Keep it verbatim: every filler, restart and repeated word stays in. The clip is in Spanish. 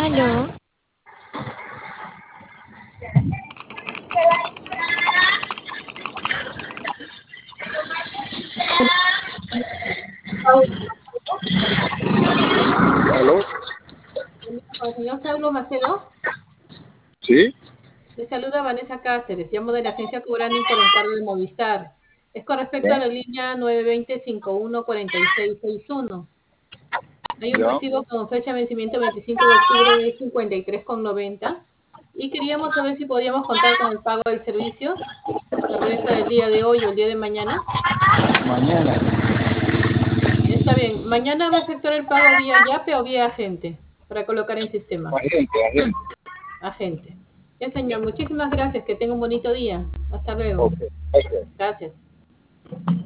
Aló, ¿Aló? Con el señor Saulo Macedo, ¿Sí? le saluda Vanessa Cáceres, llamo de la agencia Cobranding por encargo de Movistar. Es con respecto a ¿Ya? la línea nueve dos cero, cinco uno cuatro seis seis uno. Hay un ¿Ya? recibo con fecha de vencimiento veinticinco de octubre de cincuenta y tres con noventa y queríamos saber si podíamos contar con el pago del servicio, tal vez el día de hoy o el día de mañana. Mañana. Está bien, mañana va a efectuar el pago vía Yape o vía agente para colocar en sistema. Agente, agente. Agente. Ya, señor, muchísimas gracias. Que tenga un bonito día. Hasta luego. Ok, ok. Gracias.